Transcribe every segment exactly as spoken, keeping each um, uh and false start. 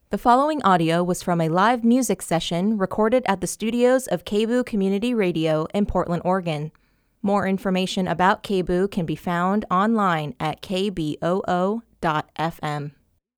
The following audio was from a live music session recorded at the studios of K B O O Community Radio in Portland, Oregon. More information about K B O O can be found online at k b o o dot f m.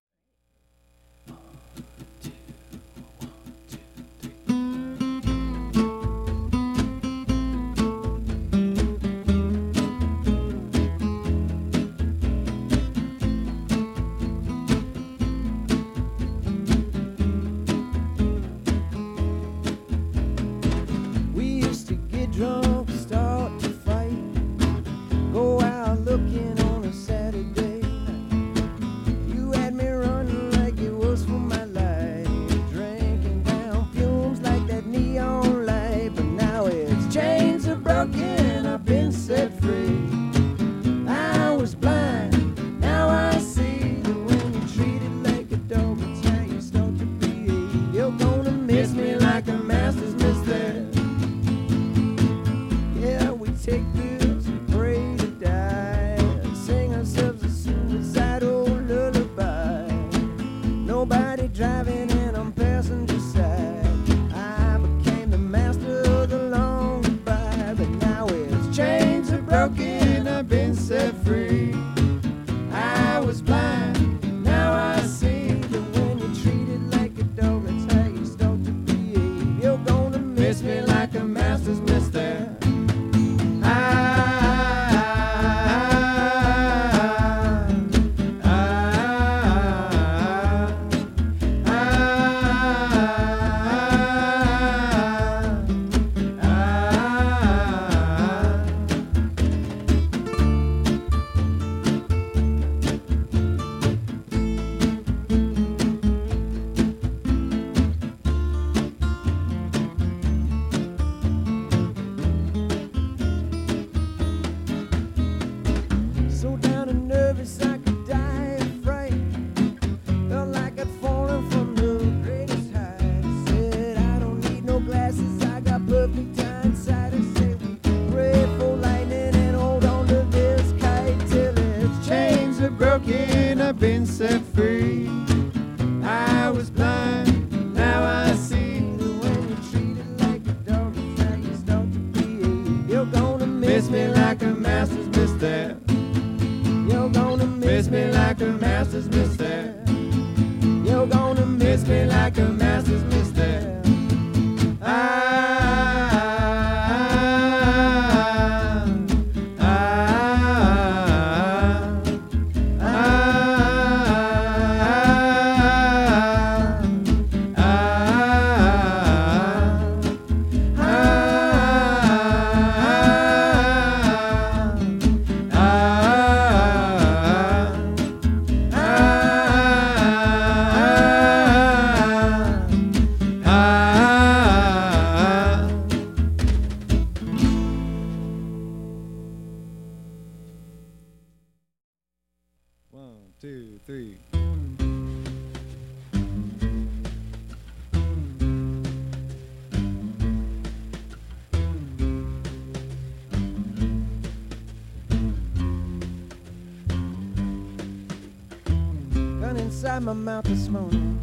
Inside my mouth this morning,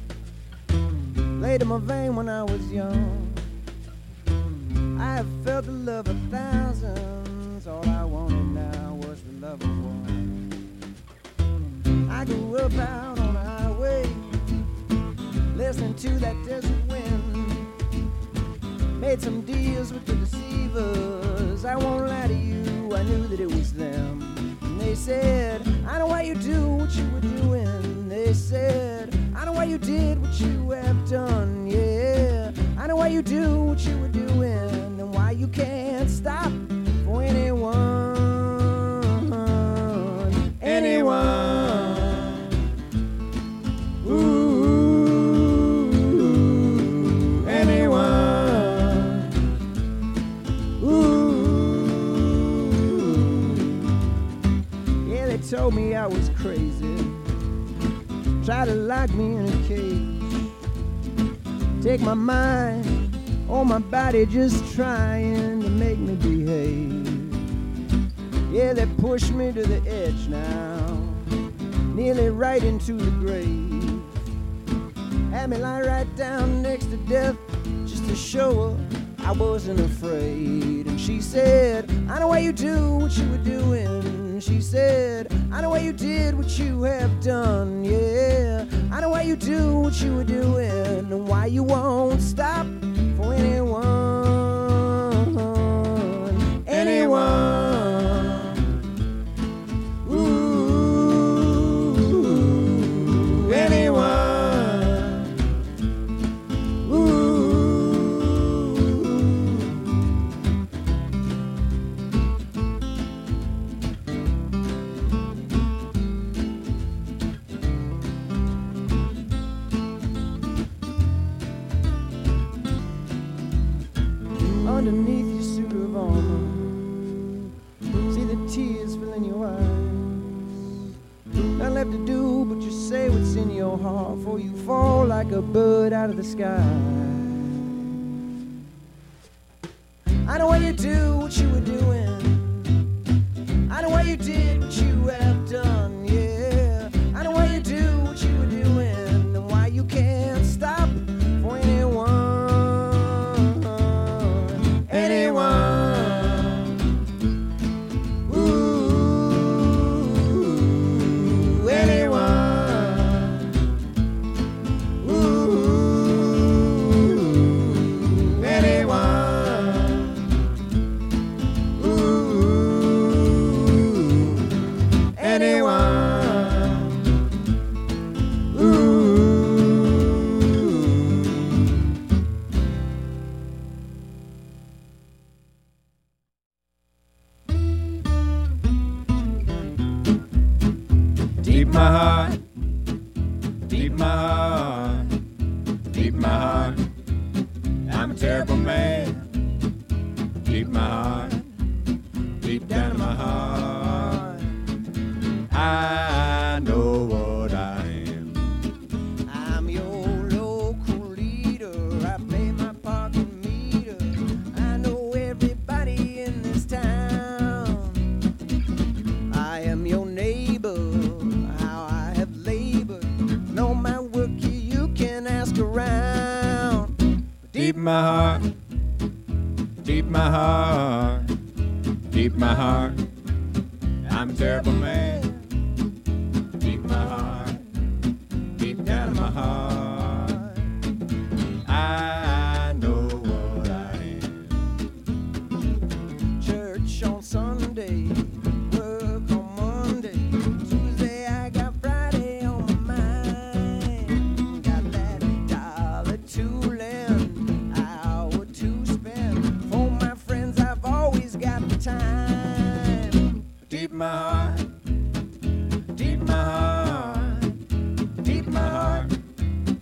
laid in my vein when I was young. I have felt the love of thousands. All I wanted now was the love of one. I grew up out on the highway, listening to that desert wind. Made some deals with the deceivers. I won't lie to you, I knew that it was them. And they said, I know why you do what you were doing. They said, I know why you did what you have done, yeah. I know why you do what you were doing, and why you can't stop for anyone, anyone. Ooh, anyone. Ooh. Yeah, they told me I was crazy. Try to lock me in a cage, take my mind, oh my body, just trying to make me behave. Yeah, they pushed me to the edge now, nearly right into the grave. Had me lie right down next to death just to show her I wasn't afraid. And she said, I know why you do what you were doing. She said, I know why you did what you have done. Yeah, I know why you do what you were doing, and why you won't stop for anyone. Anyone. Ooh, anyone. Underneath your suit of armor, see the tears filling your eyes. Nothing left to do but just say what's in your heart, for you fall like a bird out of the sky. I know why you do what you were doing. I know why you did what you have done. Yeah, I know why you do what you were doing, and why you can't stop for anyone. Anyone. Ooh, anyone. Ooh, anyone. Ooh, anyone. Ooh. Deep my heart, deep my heart, deep my heart. I'm a terrible man. Deep my heart, deep down in my heart, I know what I am. I'm your local leader. I pay my parking meter. I know everybody in this town. I am your neighbor. Deep my heart, deep my heart, deep my heart. I'm a terrible man. Deep my heart, deep down in my heart, I know what I am. Church on Sunday, work on Monday, Tuesday I got Friday on my mind. Got that dollar to time. Deep my heart, deep my heart, deep my heart.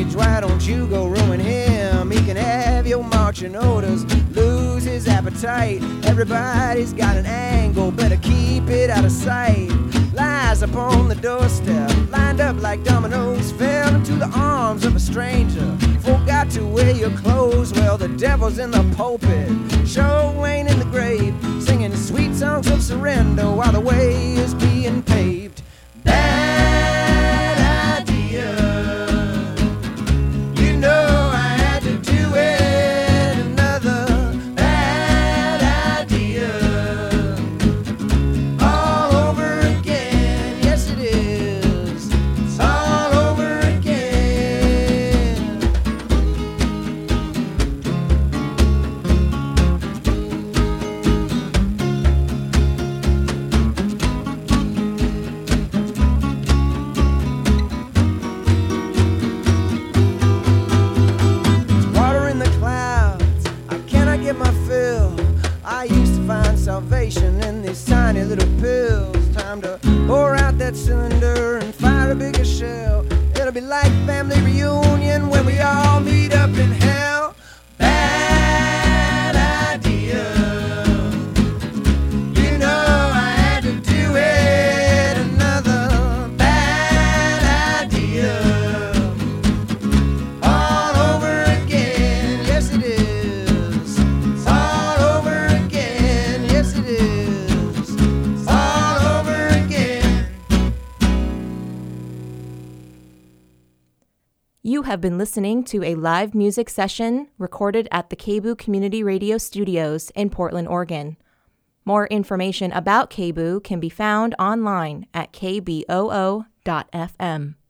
package, why don't you go ruin him? He can have your marching orders, lose his appetite. Everybody's got an angle, better keep it out of sight. Lies upon the doorstep, lined up like dominoes, fell into the arms of a stranger. Forgot to wear your clothes, well the devil's in the pulpit, sure ain't in the grave, singing sweet songs of surrender while the way is being paved. Bad idea, you know I had to do it. Another bad idea, all over again. Yes it is, it's all over again. Water in the clouds, I cannot get my fill. I used to find salvation in these tiny little pills. Time to pour out that cylinder and fire a bigger shell. It'll be like family reunion when we all meet up in hell. Bad idea, you know I had to do it. Another bad idea, all over again. Yes it is, it's all over again. Yes it is, it's all over again. You have been listening to a live music session recorded at the K B U Community Radio Studios in Portland, Oregon. More information about K B U can be found online at k b o o dot f m.